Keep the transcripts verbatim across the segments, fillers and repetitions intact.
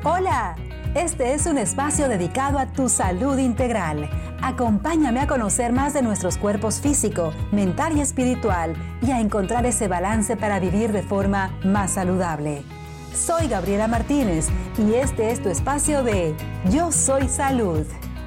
Hola, este es un espacio dedicado a tu salud integral. Acompáñame a conocer más de nuestros cuerpos físico, mental y espiritual y a encontrar ese balance para vivir de forma más saludable. Soy Gabriela Martínez y este es tu espacio de Yo Soy Salud.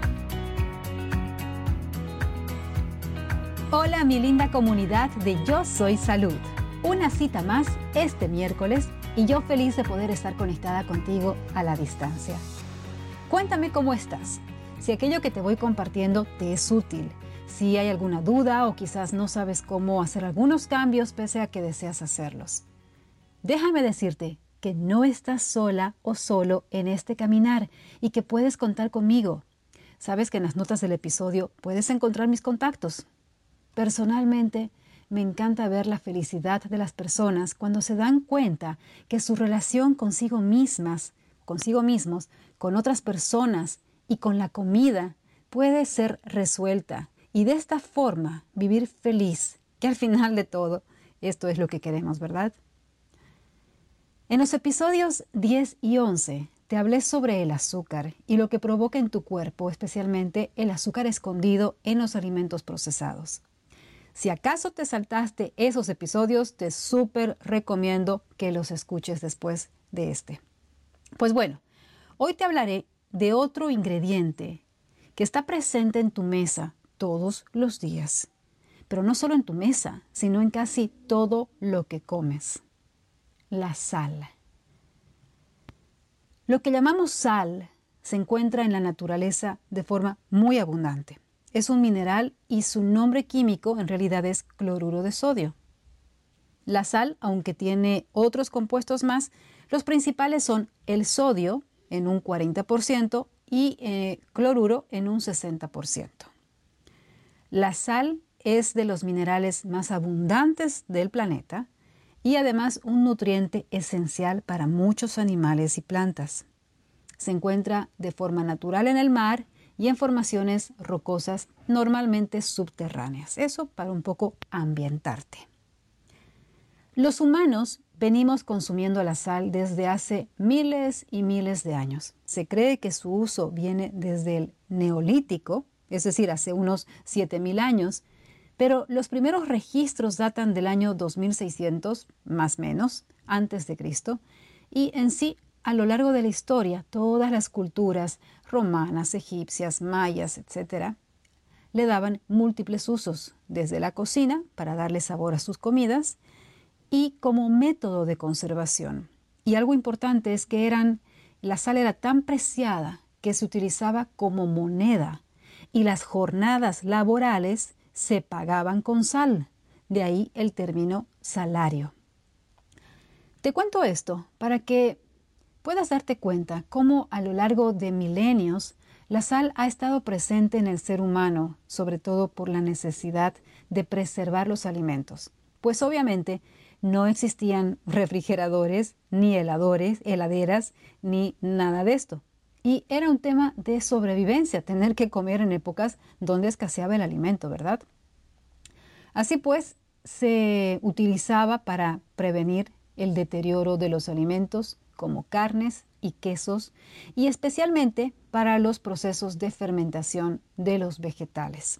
Hola mi linda comunidad de Yo Soy Salud. Una cita más este miércoles y yo feliz de poder estar conectada contigo a la distancia. Cuéntame cómo estás, si aquello que te voy compartiendo te es útil, si hay alguna duda o quizás no sabes cómo hacer algunos cambios pese a que deseas hacerlos. Déjame decirte que no estás sola o solo en este caminar y que puedes contar conmigo. Sabes que en las notas del episodio puedes encontrar mis contactos. Personalmente, me encanta ver la felicidad de las personas cuando se dan cuenta que su relación consigo mismas, consigo mismos, con otras personas y con la comida puede ser resuelta y de esta forma vivir feliz, que al final de todo esto es lo que queremos, ¿verdad? En los episodios diez y once te hablé sobre el azúcar y lo que provoca en tu cuerpo, especialmente el azúcar escondido en los alimentos procesados. Si acaso te saltaste esos episodios, te súper recomiendo que los escuches después de este. Pues bueno, hoy te hablaré de otro ingrediente que está presente en tu mesa todos los días. Pero no solo en tu mesa, sino en casi todo lo que comes. La sal. Lo que llamamos sal se encuentra en la naturaleza de forma muy abundante. Es un mineral y su nombre químico en realidad es cloruro de sodio. La sal, aunque tiene otros compuestos más, los principales son el sodio en un cuarenta por ciento y eh, cloruro en un sesenta por ciento. La sal es de los minerales más abundantes del planeta y además un nutriente esencial para muchos animales y plantas. Se encuentra de forma natural en el mar y en formaciones rocosas normalmente subterráneas. Eso para un poco ambientarte. Los humanos venimos consumiendo la sal desde hace miles y miles de años. Se cree que su uso viene desde el Neolítico, es decir, hace unos siete mil años, pero los primeros registros datan del año dos mil seiscientos, más o menos, antes de Cristo, y en sí, a lo largo de la historia, todas las culturas romanas, egipcias, mayas, etcétera, le daban múltiples usos, desde la cocina para darle sabor a sus comidas y como método de conservación. Y algo importante es que eran, la sal era tan preciada que se utilizaba como moneda y las jornadas laborales se pagaban con sal, de ahí el término salario. Te cuento esto para que puedas darte cuenta cómo a lo largo de milenios la sal ha estado presente en el ser humano, sobre todo por la necesidad de preservar los alimentos. Pues obviamente no existían refrigeradores, ni heladores, heladeras, ni nada de esto. Y era un tema de sobrevivencia, tener que comer en épocas donde escaseaba el alimento, ¿verdad? Así pues, se utilizaba para prevenir el deterioro de los alimentos, como carnes y quesos, y especialmente para los procesos de fermentación de los vegetales.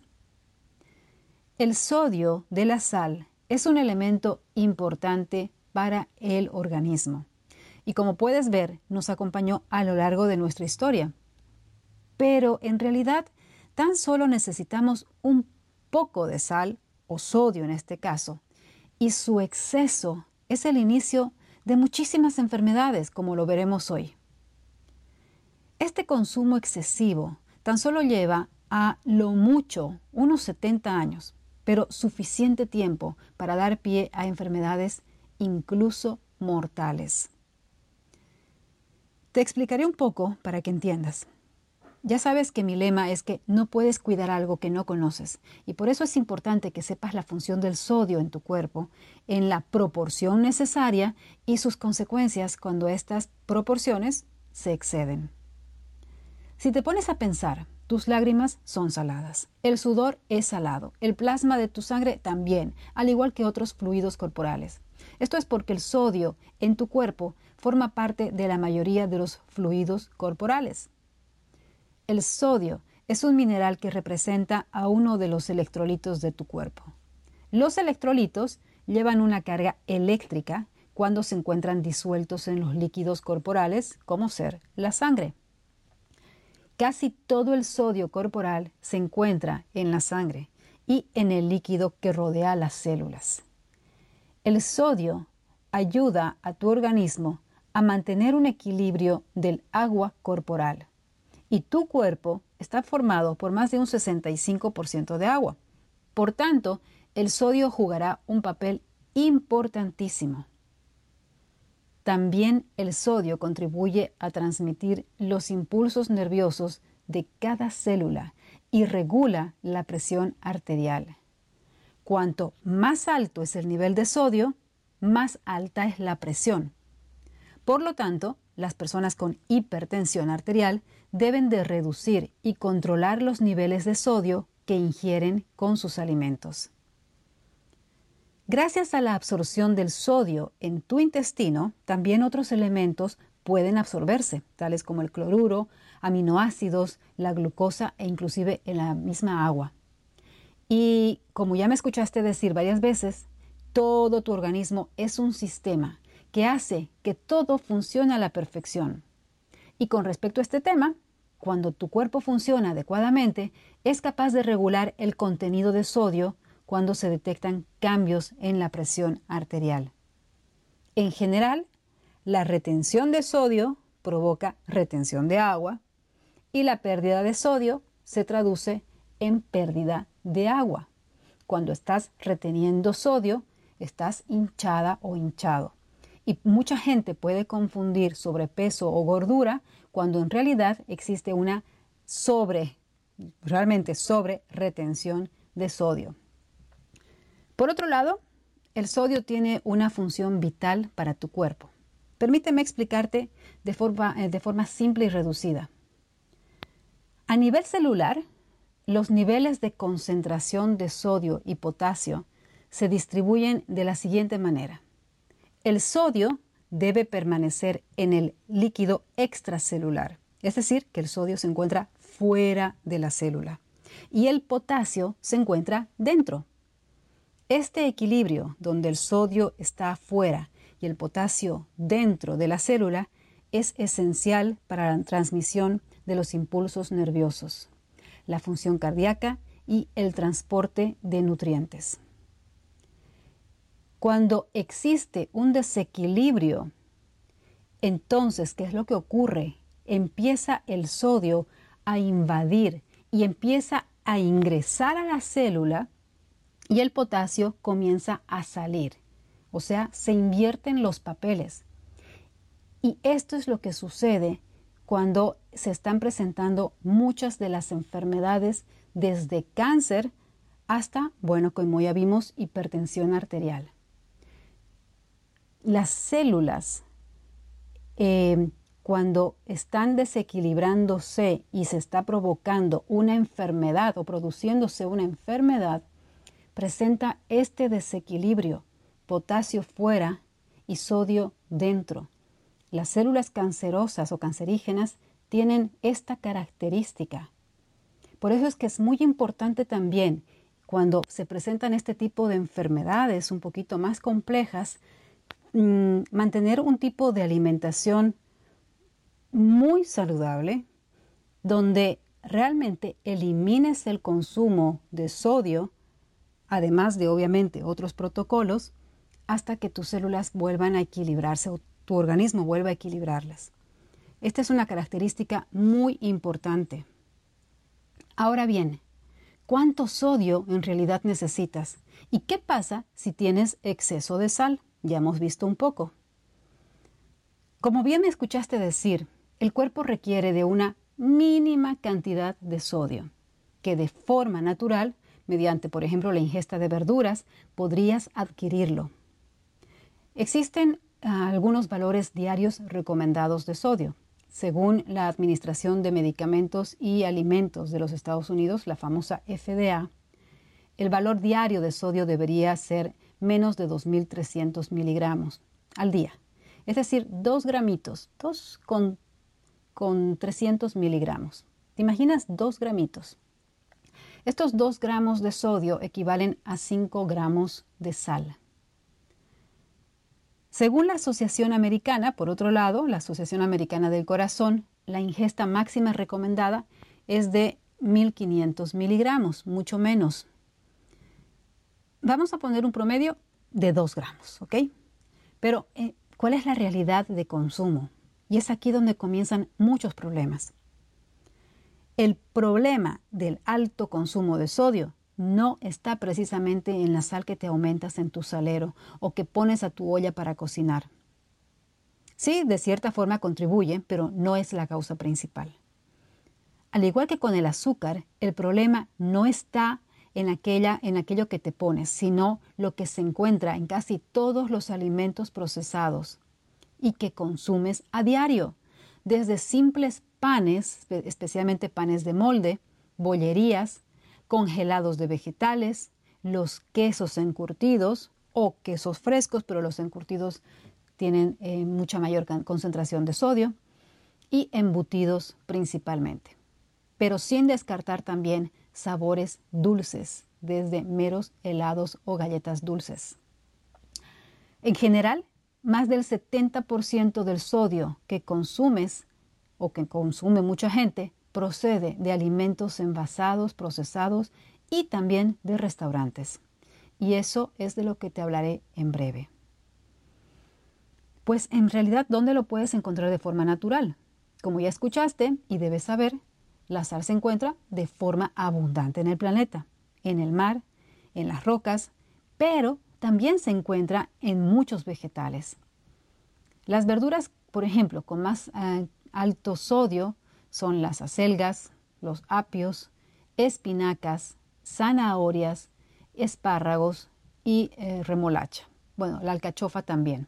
El sodio de la sal es un elemento importante para el organismo y como puedes ver nos acompañó a lo largo de nuestra historia. Pero en realidad tan solo necesitamos un poco de sal o sodio en este caso y su exceso es el inicio de muchísimas enfermedades, como lo veremos hoy. Este consumo excesivo tan solo lleva a lo mucho unos setenta años, pero suficiente tiempo para dar pie a enfermedades incluso mortales. Te explicaré un poco para que entiendas. Ya sabes que mi lema es que no puedes cuidar algo que no conoces y por eso es importante que sepas la función del sodio en tu cuerpo en la proporción necesaria y sus consecuencias cuando estas proporciones se exceden. Si te pones a pensar, tus lágrimas son saladas, el sudor es salado, el plasma de tu sangre también, al igual que otros fluidos corporales. Esto es porque el sodio en tu cuerpo forma parte de la mayoría de los fluidos corporales. El sodio es un mineral que representa a uno de los electrolitos de tu cuerpo. Los electrolitos llevan una carga eléctrica cuando se encuentran disueltos en los líquidos corporales, como ser la sangre. Casi todo el sodio corporal se encuentra en la sangre y en el líquido que rodea las células. El sodio ayuda a tu organismo a mantener un equilibrio del agua corporal. Y tu cuerpo está formado por más de un sesenta y cinco por ciento de agua. Por tanto, el sodio jugará un papel importantísimo. También el sodio contribuye a transmitir los impulsos nerviosos de cada célula y regula la presión arterial. Cuanto más alto es el nivel de sodio, más alta es la presión. Por lo tanto, las personas con hipertensión arterial deben de reducir y controlar los niveles de sodio que ingieren con sus alimentos. Gracias a la absorción del sodio en tu intestino, también otros elementos pueden absorberse, tales como el cloruro, aminoácidos, la glucosa e inclusive en la misma agua. Y como ya me escuchaste decir varias veces, todo tu organismo es un sistema que hace que todo funcione a la perfección. Y con respecto a este tema, cuando tu cuerpo funciona adecuadamente, es capaz de regular el contenido de sodio cuando se detectan cambios en la presión arterial. En general, la retención de sodio provoca retención de agua y la pérdida de sodio se traduce en pérdida de agua. Cuando estás reteniendo sodio, estás hinchada o hinchado. Y mucha gente puede confundir sobrepeso o gordura cuando en realidad existe una sobre, realmente sobre retención de sodio. Por otro lado, el sodio tiene una función vital para tu cuerpo. Permíteme explicarte de forma, de forma simple y reducida. A nivel celular, los niveles de concentración de sodio y potasio se distribuyen de la siguiente manera. El sodio debe permanecer en el líquido extracelular, es decir, que el sodio se encuentra fuera de la célula y el potasio se encuentra dentro. Este equilibrio, donde el sodio está afuera y el potasio dentro de la célula, es esencial para la transmisión de los impulsos nerviosos, la función cardíaca y el transporte de nutrientes. Cuando existe un desequilibrio, entonces, ¿qué es lo que ocurre? Empieza el sodio a invadir y empieza a ingresar a la célula y el potasio comienza a salir. O sea, se invierten los papeles. Y esto es lo que sucede cuando se están presentando muchas de las enfermedades, desde cáncer hasta, bueno, como ya vimos, hipertensión arterial. Las células, eh, cuando están desequilibrándose y se está provocando una enfermedad o produciéndose una enfermedad, presenta este desequilibrio, potasio fuera y sodio dentro. Las células cancerosas o cancerígenas tienen esta característica. Por eso es que es muy importante también, cuando se presentan este tipo de enfermedades un poquito más complejas, mmm, mantener un tipo de alimentación muy saludable, donde realmente elimines el consumo de sodio, además de obviamente otros protocolos, hasta que tus células vuelvan a equilibrarse o tu organismo vuelva a equilibrarlas. Esta es una característica muy importante. Ahora bien, ¿cuánto sodio en realidad necesitas? ¿Y qué pasa si tienes exceso de sal? Ya hemos visto un poco. Como bien me escuchaste decir, el cuerpo requiere de una mínima cantidad de sodio, que de forma natural, mediante, por ejemplo, la ingesta de verduras, podrías adquirirlo. Existen uh, algunos valores diarios recomendados de sodio. Según la Administración de Medicamentos y Alimentos de los Estados Unidos, la famosa F D A, el valor diario de sodio debería ser menos de dos mil trescientos miligramos al día. Es decir, dos gramitos, dos con, con trescientos miligramos. ¿Te imaginas dos gramitos? Estos dos gramos de sodio equivalen a cinco gramos de sal. Según la Asociación Americana, por otro lado, la Asociación Americana del Corazón, la ingesta máxima recomendada es de mil quinientos miligramos, mucho menos. Vamos a poner un promedio de dos gramos, ¿ok? Pero, eh, ¿cuál es la realidad de consumo? Y es aquí donde comienzan muchos problemas. El problema del alto consumo de sodio no está precisamente en la sal que te aumentas en tu salero o que pones a tu olla para cocinar. Sí, de cierta forma contribuye, pero no es la causa principal. Al igual que con el azúcar, el problema no está en, aquella, en aquello que te pones, sino lo que se encuentra en casi todos los alimentos procesados y que consumes a diario, desde simples panes, especialmente panes de molde, bollerías, congelados de vegetales, los quesos encurtidos o quesos frescos, pero los encurtidos tienen eh, mucha mayor concentración de sodio, y embutidos principalmente. Pero sin descartar también sabores dulces, desde meros helados o galletas dulces. En general, más del setenta por ciento del sodio que consumes o que consume mucha gente procede de alimentos envasados, procesados y también de restaurantes. Y eso es de lo que te hablaré en breve. Pues en realidad, ¿dónde lo puedes encontrar de forma natural? Como ya escuchaste y debes saber, la sal se encuentra de forma abundante en el planeta, en el mar, en las rocas, pero también se encuentra en muchos vegetales. Las verduras, por ejemplo, con más eh, alto sodio son las acelgas, los apios, espinacas, zanahorias, espárragos y eh, remolacha. Bueno, la alcachofa también.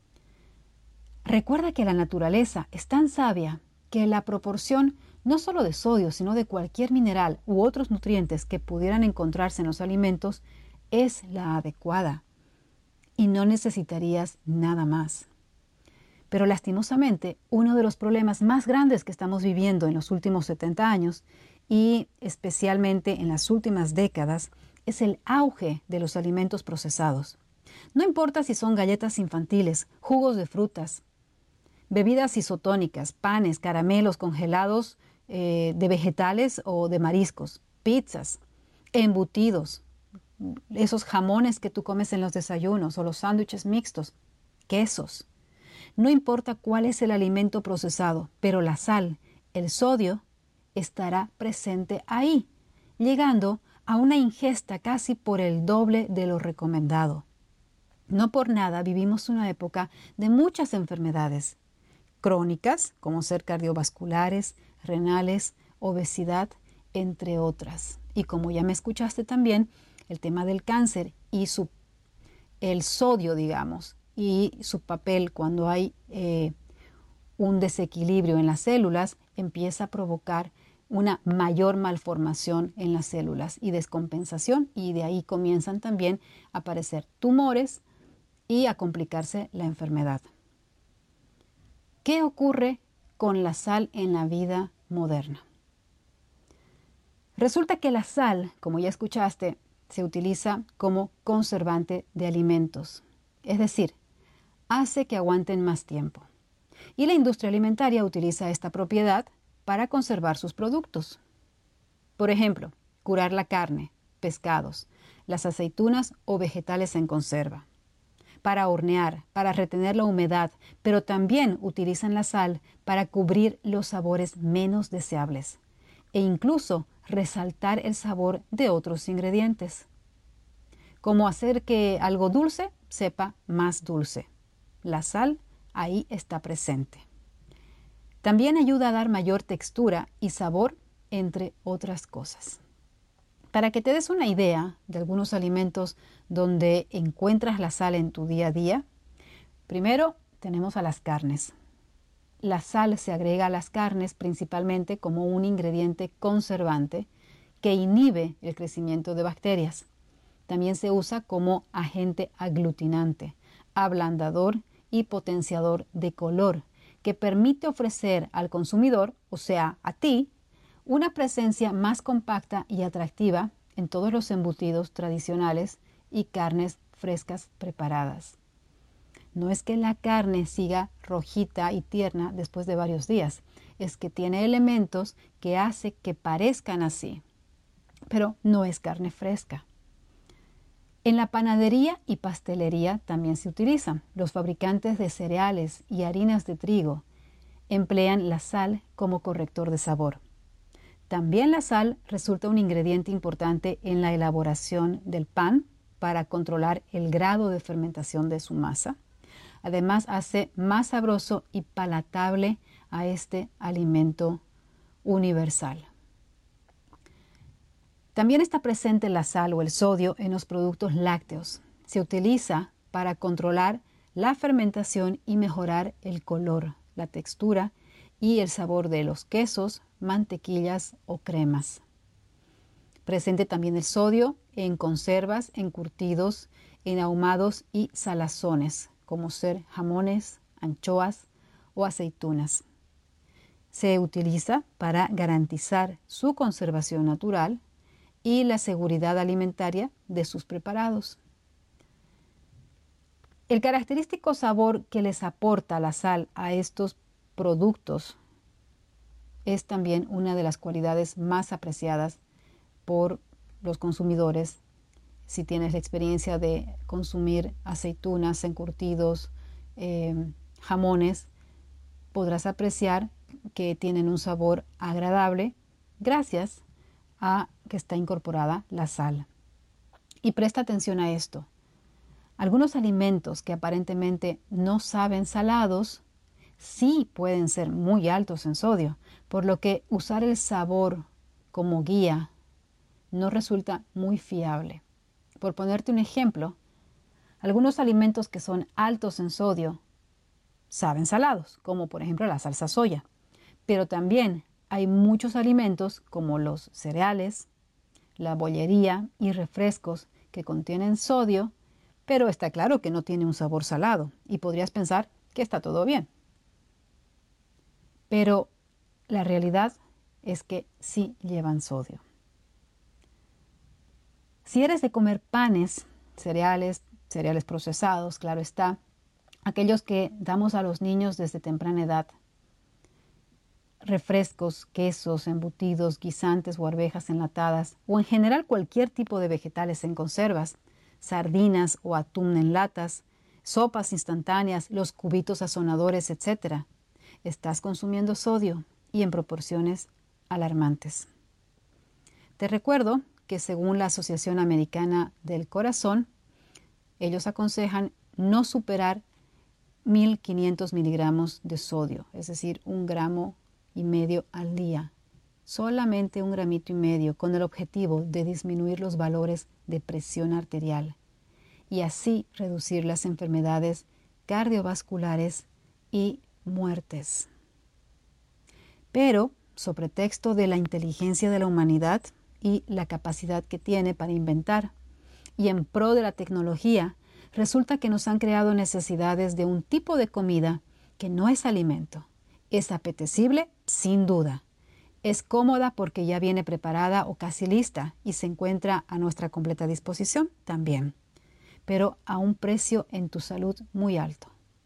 Recuerda que la naturaleza es tan sabia que la proporción no solo de sodio, sino de cualquier mineral u otros nutrientes que pudieran encontrarse en los alimentos es la adecuada y no necesitarías nada más. Pero lastimosamente, uno de los problemas más grandes que estamos viviendo en los últimos setenta años y especialmente en las últimas décadas es el auge de los alimentos procesados. No importa si son galletas infantiles, jugos de frutas, bebidas isotónicas, panes, caramelos congelados eh, de vegetales o de mariscos, pizzas, embutidos, esos jamones que tú comes en los desayunos o los sándwiches mixtos, quesos. No importa cuál es el alimento procesado, pero la sal, el sodio, estará presente ahí, llegando a una ingesta casi por el doble de lo recomendado. No por nada vivimos una época de muchas enfermedades crónicas, como ser cardiovasculares, renales, obesidad, entre otras. Y como ya me escuchaste también, el tema del cáncer y su, el sodio, digamos, y su papel cuando hay eh, un desequilibrio en las células, empieza a provocar una mayor malformación en las células y descompensación, y de ahí comienzan también a aparecer tumores y a complicarse la enfermedad. ¿Qué ocurre con la sal en la vida moderna? Resulta que la sal, como ya escuchaste, se utiliza como conservante de alimentos, es decir, hace que aguanten más tiempo. Y la industria alimentaria utiliza esta propiedad para conservar sus productos. Por ejemplo, curar la carne, pescados, las aceitunas o vegetales en conserva. Para hornear, para retener la humedad, pero también utilizan la sal para cubrir los sabores menos deseables e incluso resaltar el sabor de otros ingredientes. Como hacer que algo dulce sepa más dulce. La sal ahí está presente. También ayuda a dar mayor textura y sabor, entre otras cosas. Para que te des una idea de algunos alimentos donde encuentras la sal en tu día a día, primero tenemos a las carnes. La sal se agrega a las carnes principalmente como un ingrediente conservante que inhibe el crecimiento de bacterias. También se usa como agente aglutinante, ablandador y potenciador de color, que permite ofrecer al consumidor, o sea, a ti, una presencia más compacta y atractiva en todos los embutidos tradicionales y carnes frescas preparadas. No es que la carne siga rojita y tierna después de varios días, es que tiene elementos que hace que parezcan así, pero no es carne fresca. En la panadería y pastelería también se utilizan. Los fabricantes de cereales y harinas de trigo emplean la sal como corrector de sabor. También la sal resulta un ingrediente importante en la elaboración del pan para controlar el grado de fermentación de su masa. Además, hace más sabroso y palatable a este alimento universal. También está presente la sal o el sodio en los productos lácteos. Se utiliza para controlar la fermentación y mejorar el color, la textura y el sabor de los quesos, mantequillas o cremas. Presente también el sodio en conservas, encurtidos, en ahumados y salazones, como ser jamones, anchoas o aceitunas. Se utiliza para garantizar su conservación natural y la seguridad alimentaria de sus preparados. El característico sabor que les aporta la sal a estos productos es también una de las cualidades más apreciadas por los consumidores. Si tienes la experiencia de consumir aceitunas, encurtidos, eh, jamones, podrás apreciar que tienen un sabor agradable gracias a que está incorporada la sal. Y presta atención a esto. Algunos alimentos que aparentemente no saben salados sí pueden ser muy altos en sodio, por lo que usar el sabor como guía no resulta muy fiable. Por ponerte un ejemplo, algunos alimentos que son altos en sodio saben salados, como por ejemplo la salsa soya, pero también hay muchos alimentos como los cereales, la bollería y refrescos que contienen sodio, pero está claro que no tiene un sabor salado y podrías pensar que está todo bien. Pero la realidad es que sí llevan sodio. Si eres de comer panes, cereales, cereales procesados, claro está, aquellos que damos a los niños desde temprana edad, refrescos, quesos, embutidos, guisantes o arvejas enlatadas, o en general cualquier tipo de vegetales en conservas, sardinas o atún en latas, sopas instantáneas, los cubitos sazonadores, etcétera, estás consumiendo sodio y en proporciones alarmantes. Te recuerdo que según la Asociación Americana del Corazón, ellos aconsejan no superar mil quinientos miligramos de sodio, es decir, un gramo y medio al día. Solamente un gramito y medio con el objetivo de disminuir los valores de presión arterial y así reducir las enfermedades cardiovasculares y muertes. Pero, sobre texto de la inteligencia de la humanidad y la capacidad que tiene para inventar, y en pro de la tecnología, resulta que nos han creado necesidades de un tipo de comida que no es alimento. Es apetecible, sin duda. Es cómoda porque ya viene preparada o casi lista y se encuentra a nuestra completa disposición también, pero a un precio en tu salud muy alto.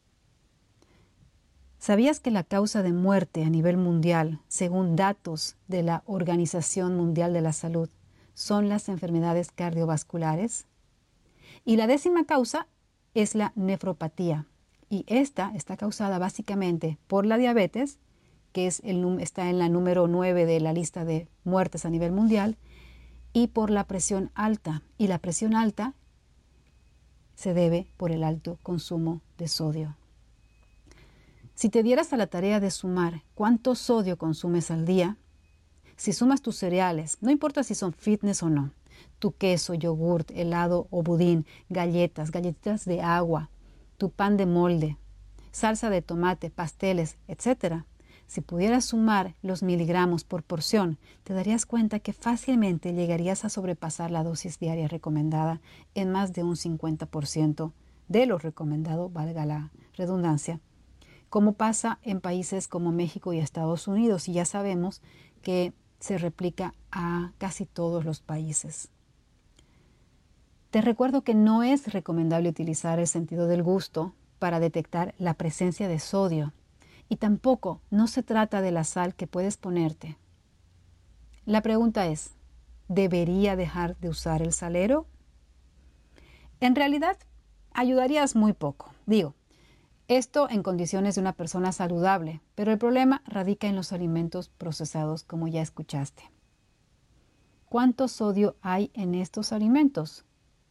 ¿Sabías que la causa de muerte a nivel mundial, según datos de la Organización Mundial de la Salud, son las enfermedades cardiovasculares? Y la décima causa es la nefropatía. Y esta está causada básicamente por la diabetes, que es el, está en la número nueve de la lista de muertes a nivel mundial, y por la presión alta. Y la presión alta se debe por el alto consumo de sodio. Si te dieras a la tarea de sumar cuánto sodio consumes al día, si sumas tus cereales, no importa si son fitness o no, tu queso, yogurt, helado o budín, galletas, galletitas de agua, tu pan de molde, salsa de tomate, pasteles, etcétera. Si pudieras sumar los miligramos por porción, te darías cuenta que fácilmente llegarías a sobrepasar la dosis diaria recomendada en más de un cincuenta por ciento de lo recomendado, valga la redundancia, como pasa en países como México y Estados Unidos, y ya sabemos que se replica a casi todos los países. Te recuerdo que no es recomendable utilizar el sentido del gusto para detectar la presencia de sodio. Y tampoco no se trata de la sal que puedes ponerte. La pregunta es, ¿debería dejar de usar el salero? En realidad, ayudarías muy poco. Digo, esto en condiciones de una persona saludable, pero el problema radica en los alimentos procesados, como ya escuchaste. ¿Cuánto sodio hay en estos alimentos?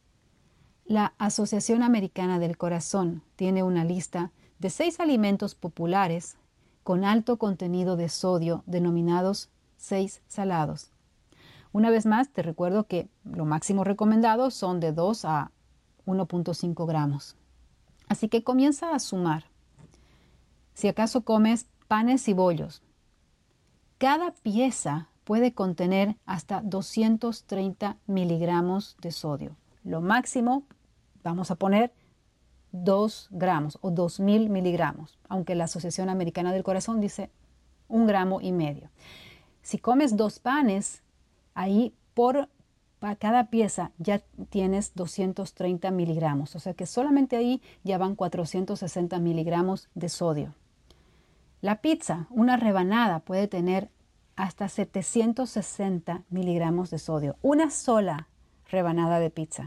La Asociación Americana del Corazón tiene una lista de seis alimentos populares con alto contenido de sodio denominados seis salados. Una vez más, te recuerdo que lo máximo recomendado son de dos a uno punto cinco gramos. Así que comienza a sumar. Si acaso comes panes y bollos, cada pieza puede contener hasta doscientos treinta miligramos de sodio. Lo máximo, vamos a poner dos gramos o dos mil miligramos, aunque la Asociación Americana del Corazón dice un gramo y medio. Si comes dos panes, ahí por para cada pieza ya tienes doscientos treinta miligramos, o sea que solamente ahí ya van cuatrocientos sesenta miligramos de sodio. La pizza, una rebanada, puede tener hasta setecientos sesenta miligramos de sodio, una sola rebanada de pizza.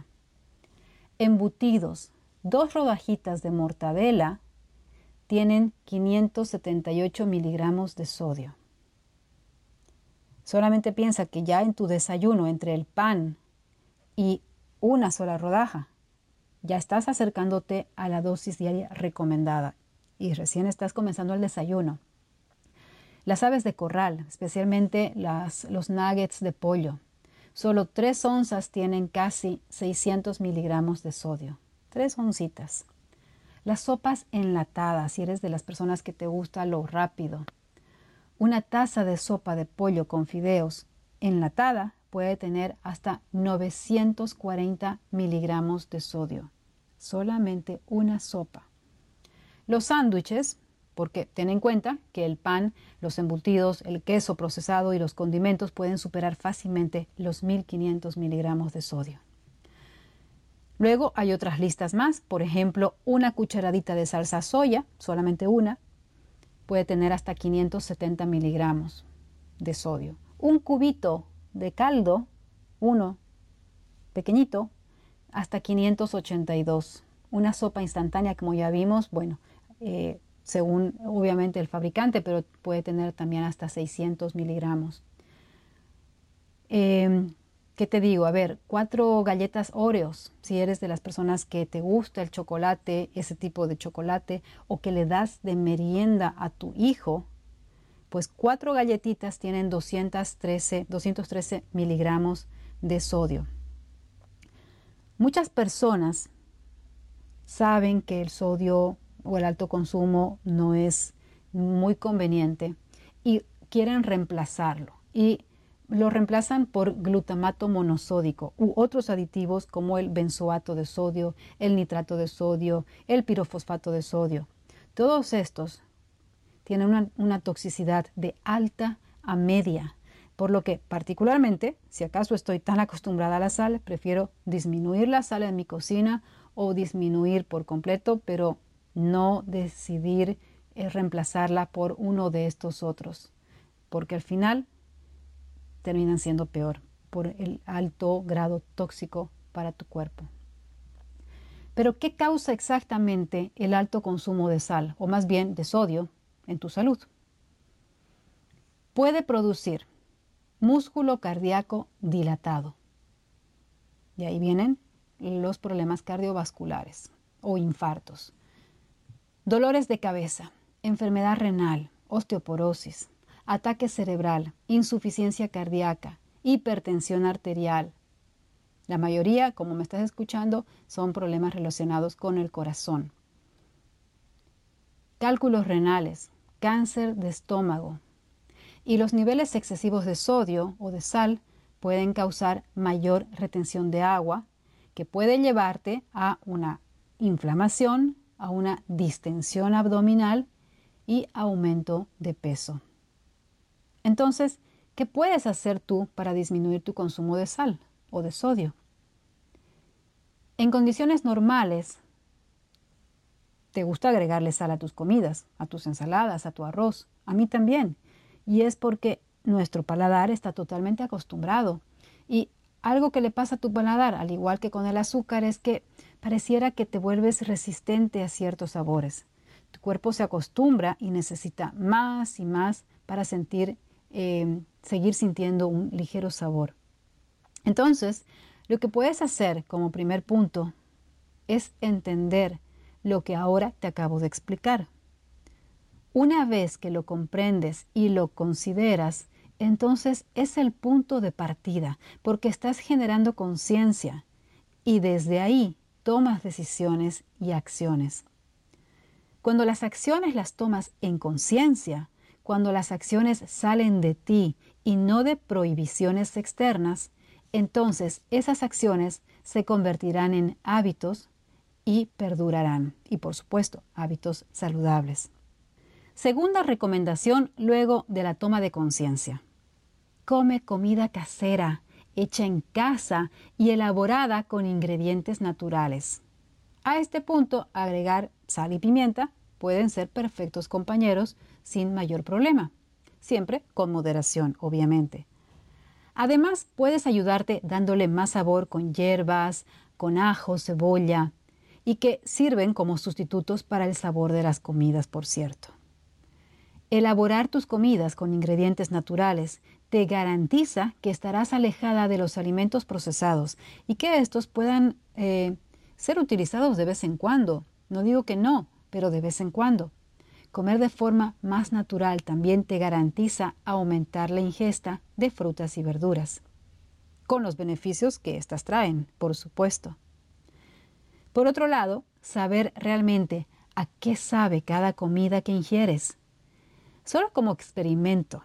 Embutidos, dos rodajitas de mortadela tienen quinientos setenta y ocho miligramos de sodio. Solamente piensa que ya en tu desayuno, entre el pan y una sola rodaja, ya estás acercándote a la dosis diaria recomendada y recién estás comenzando el desayuno. Las aves de corral, especialmente las, los nuggets de pollo, solo tres onzas tienen casi seiscientos miligramos de sodio. Tres oncitas. Las sopas enlatadas, si eres de las personas que te gusta lo rápido. Una taza de sopa de pollo con fideos enlatada puede tener hasta novecientos cuarenta miligramos de sodio. Solamente una sopa. Los sándwiches, porque ten en cuenta que el pan, los embutidos, el queso procesado y los condimentos pueden superar fácilmente los mil quinientos miligramos de sodio. Luego hay otras listas más, por ejemplo, una cucharadita de salsa soya, solamente una, puede tener hasta quinientos setenta miligramos de sodio. Un cubito de caldo, uno pequeñito, hasta quinientos ochenta y dos. Una sopa instantánea, como ya vimos, bueno, eh, según obviamente el fabricante, pero puede tener también hasta seiscientos miligramos. Eh, ¿Qué te digo? A ver, cuatro galletas Oreos, si eres de las personas que te gusta el chocolate, ese tipo de chocolate, o que le das de merienda a tu hijo, pues cuatro galletitas tienen doscientos trece miligramos de sodio. Muchas personas saben que el sodio o el alto consumo no es muy conveniente y quieren reemplazarlo. Y lo reemplazan por glutamato monosódico u otros aditivos como el benzoato de sodio, el nitrato de sodio, el pirofosfato de sodio. Todos estos tienen una, una toxicidad de alta a media, por lo que particularmente, si acaso estoy tan acostumbrada a la sal, prefiero disminuir la sal en mi cocina o disminuir por completo, pero no decidir eh, reemplazarla por uno de estos otros, porque al final terminan siendo peor por el alto grado tóxico para tu cuerpo. Pero ¿qué causa exactamente el alto consumo de sal, o más bien de sodio, en tu salud? Puede producir músculo cardíaco dilatado. Y ahí vienen los problemas cardiovasculares o infartos. Dolores de cabeza, enfermedad renal, osteoporosis, ataque cerebral, insuficiencia cardíaca, hipertensión arterial. La mayoría, como me estás escuchando, son problemas relacionados con el corazón. cálculos renales, cáncer de estómago. Y los niveles excesivos de sodio o de sal pueden causar mayor retención de agua, que puede llevarte a una inflamación, a una distensión abdominal y aumento de peso. Entonces, ¿qué puedes hacer tú para disminuir tu consumo de sal o de sodio? En condiciones normales, te gusta agregarle sal a tus comidas, a tus ensaladas, a tu arroz. A mí también. Y es porque nuestro paladar está totalmente acostumbrado. Y algo que le pasa a tu paladar, al igual que con el azúcar, es que pareciera que te vuelves resistente a ciertos sabores. Tu cuerpo se acostumbra y necesita más y más para sentir, eh, seguir sintiendo un ligero sabor. Entonces, lo que puedes hacer como primer punto es entender lo que ahora te acabo de explicar. Una vez que lo comprendes y lo consideras, entonces es el punto de partida, porque estás generando conciencia y desde ahí tomas decisiones y acciones. Cuando las acciones las tomas en conciencia, cuando las acciones salen de ti y no de prohibiciones externas, entonces esas acciones se convertirán en hábitos y perdurarán. Y por supuesto, hábitos saludables. Segunda recomendación luego de la toma de conciencia. Come comida casera, hecha en casa y elaborada con ingredientes naturales. A este punto, agregar sal y pimienta pueden ser perfectos compañeros sin mayor problema. Siempre con moderación, obviamente. Además, puedes ayudarte dándole más sabor con hierbas, con ajo, cebolla, y que sirven como sustitutos para el sabor de las comidas, por cierto. Elaborar tus comidas con ingredientes naturales te garantiza que estarás alejada de los alimentos procesados y que estos puedan eh, ser utilizados de vez en cuando. No digo que no, pero de vez en cuando. Comer de forma más natural también te garantiza aumentar la ingesta de frutas y verduras, con los beneficios que éstas traen, por supuesto. Por otro lado, saber realmente a qué sabe cada comida que ingieres. Solo como experimento,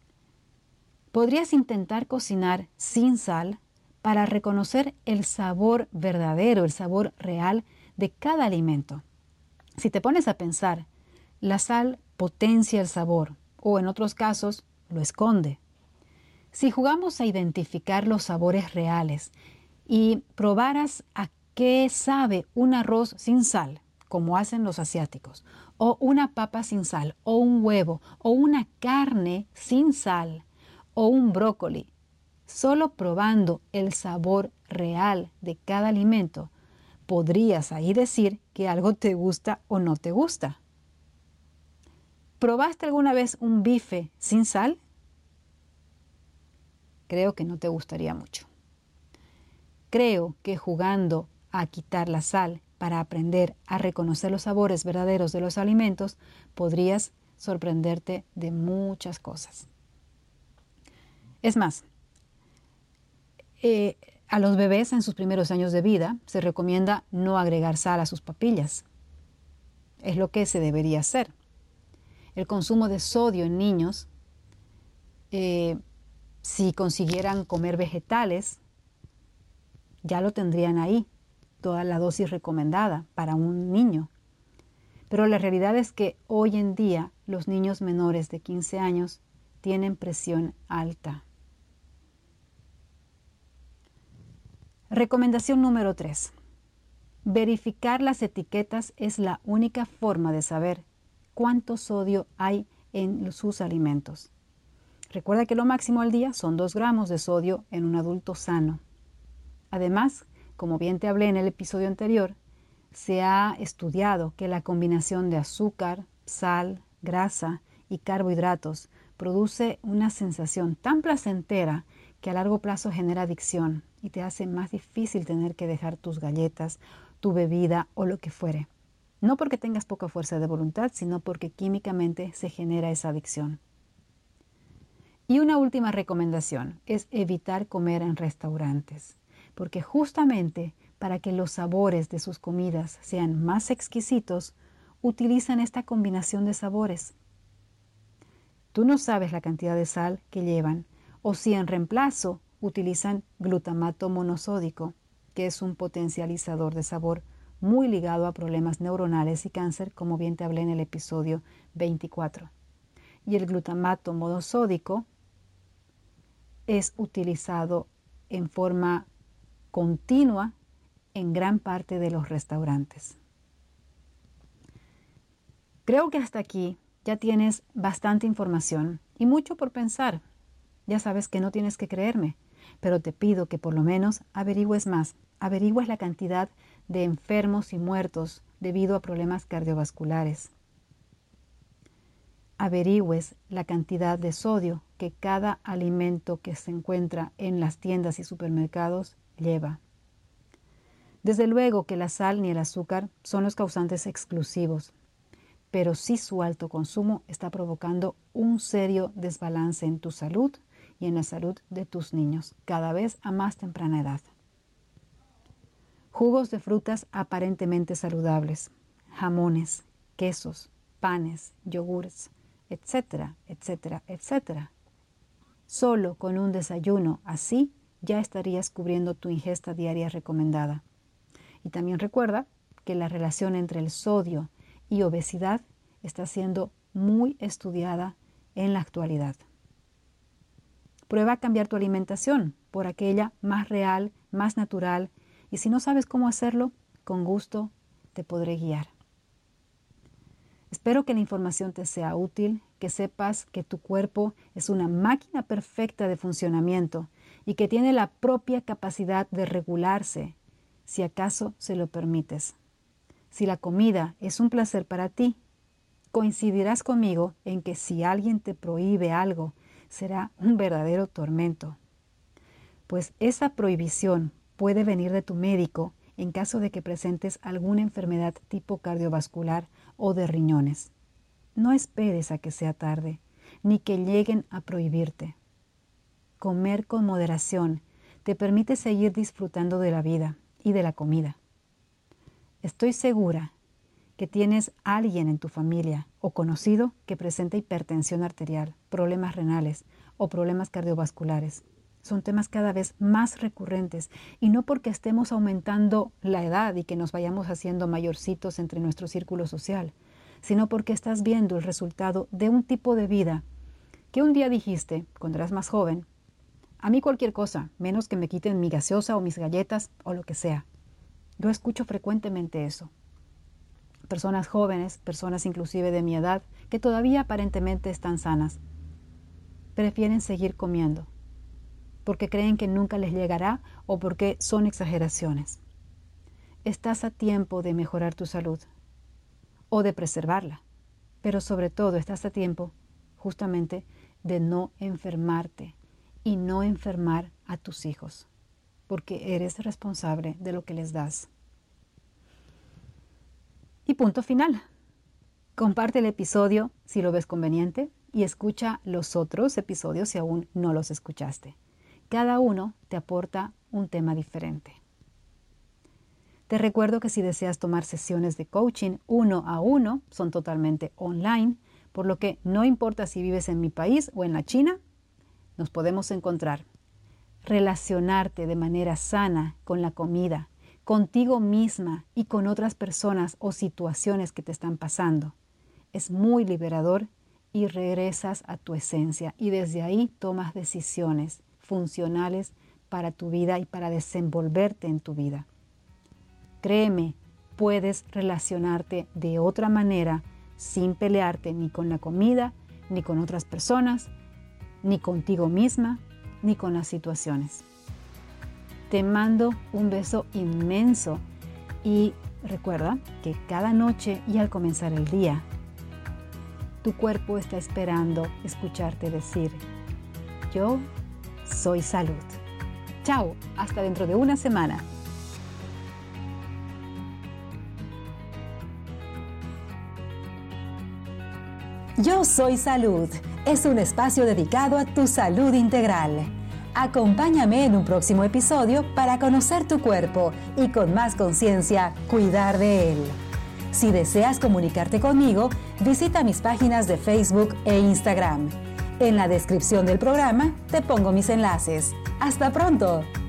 podrías intentar cocinar sin sal para reconocer el sabor verdadero, el sabor real de cada alimento. Si te pones a pensar, la sal potencia el sabor o en otros casos lo esconde. Si jugamos a identificar los sabores reales y probaras a qué sabe un arroz sin sal, como hacen los asiáticos, o una papa sin sal, o un huevo, o una carne sin sal, o un brócoli, solo probando el sabor real de cada alimento, podrías ahí decir que algo te gusta o no te gusta. ¿Probaste alguna vez un bife sin sal? Creo que no te gustaría mucho. Creo que jugando a quitar la sal para aprender a reconocer los sabores verdaderos de los alimentos, podrías sorprenderte de muchas cosas. Es más, eh, a los bebés en sus primeros años de vida se recomienda no agregar sal a sus papillas. Es lo que se debería hacer. El consumo de sodio en niños, eh, si consiguieran comer vegetales, ya lo tendrían ahí, toda la dosis recomendada para un niño. Pero la realidad es que hoy en día los niños menores de quince años tienen presión alta. Recomendación número tres. Verificar las etiquetas es la única forma de saber cuánto sodio hay en sus alimentos. Recuerda que lo máximo al día son dos gramos de sodio en un adulto sano. Además, como bien te hablé en el episodio anterior, se ha estudiado que la combinación de azúcar, sal, grasa y carbohidratos produce una sensación tan placentera que a largo plazo genera adicción y te hace más difícil tener que dejar tus galletas, tu bebida o lo que fuere. No porque tengas poca fuerza de voluntad, sino porque químicamente se genera esa adicción. Y una última recomendación es evitar comer en restaurantes, porque justamente para que los sabores de sus comidas sean más exquisitos, utilizan esta combinación de sabores. Tú no sabes la cantidad de sal que llevan, o si en reemplazo utilizan glutamato monosódico, que es un potencializador de sabor muy ligado a problemas neuronales y cáncer, como bien te hablé en el episodio veinticuatro. Y el glutamato monosódico es utilizado en forma continua en gran parte de los restaurantes. Creo que hasta aquí ya tienes bastante información y mucho por pensar. Ya sabes que no tienes que creerme, pero te pido que por lo menos averigües más. Averigües la cantidad de enfermos y muertos debido a problemas cardiovasculares. Averigües la cantidad de sodio que cada alimento que se encuentra en las tiendas y supermercados lleva. Desde luego que la sal ni el azúcar son los causantes exclusivos, pero sí su alto consumo está provocando un serio desbalance en tu salud y en la salud de tus niños, cada vez a más temprana edad. Jugos de frutas aparentemente saludables, jamones, quesos, panes, yogures, etcétera, etcétera, etcétera. Solo con un desayuno así ya estarías cubriendo tu ingesta diaria recomendada. Y también recuerda que la relación entre el sodio y obesidad está siendo muy estudiada en la actualidad. Prueba a cambiar tu alimentación por aquella más real, más natural, y si no sabes cómo hacerlo, con gusto te podré guiar. Espero que la información te sea útil, que sepas que tu cuerpo es una máquina perfecta de funcionamiento y que tiene la propia capacidad de regularse, si acaso se lo permites. Si la comida es un placer para ti, coincidirás conmigo en que si alguien te prohíbe algo, será un verdadero tormento. Pues esa prohibición puede venir de tu médico en caso de que presentes alguna enfermedad tipo cardiovascular o de riñones. No esperes a que sea tarde, ni que lleguen a prohibirte. Comer con moderación te permite seguir disfrutando de la vida y de la comida. Estoy segura que tienes a alguien en tu familia o conocido que presenta hipertensión arterial, problemas renales o problemas cardiovasculares. Son temas cada vez más recurrentes y no porque estemos aumentando la edad y que nos vayamos haciendo mayorcitos entre nuestro círculo social, sino porque estás viendo el resultado de un tipo de vida que un día dijiste, cuando eras más joven, a mí cualquier cosa, menos que me quiten mi gaseosa o mis galletas o lo que sea. Yo escucho frecuentemente eso. Personas jóvenes, personas inclusive de mi edad, que todavía aparentemente están sanas, prefieren seguir comiendo, porque creen que nunca les llegará o porque son exageraciones. Estás a tiempo de mejorar tu salud o de preservarla, pero sobre todo estás a tiempo justamente de no enfermarte y no enfermar a tus hijos, porque eres responsable de lo que les das. Y punto final. Comparte el episodio si lo ves conveniente y escucha los otros episodios si aún no los escuchaste. Cada uno te aporta un tema diferente. Te recuerdo que si deseas tomar sesiones de coaching uno a uno, son totalmente online, por lo que no importa si vives en mi país o en la China, nos podemos encontrar. Relacionarte de manera sana con la comida, contigo misma y con otras personas o situaciones que te están pasando. Es muy liberador y regresas a tu esencia y desde ahí tomas decisiones funcionales para tu vida y para desenvolverte en tu vida. Créeme, puedes relacionarte de otra manera sin pelearte ni con la comida, ni con otras personas, ni contigo misma, ni con las situaciones. Te mando un beso inmenso y recuerda que cada noche y al comenzar el día, tu cuerpo está esperando escucharte decir, yo soy salud. Chao, hasta dentro de una semana. Yo soy Salud. Es un espacio dedicado a tu salud integral. Acompáñame en un próximo episodio para conocer tu cuerpo y con más conciencia cuidar de él. Si deseas comunicarte conmigo, visita mis páginas de Facebook e Instagram. En la descripción del programa te pongo mis enlaces. ¡Hasta pronto!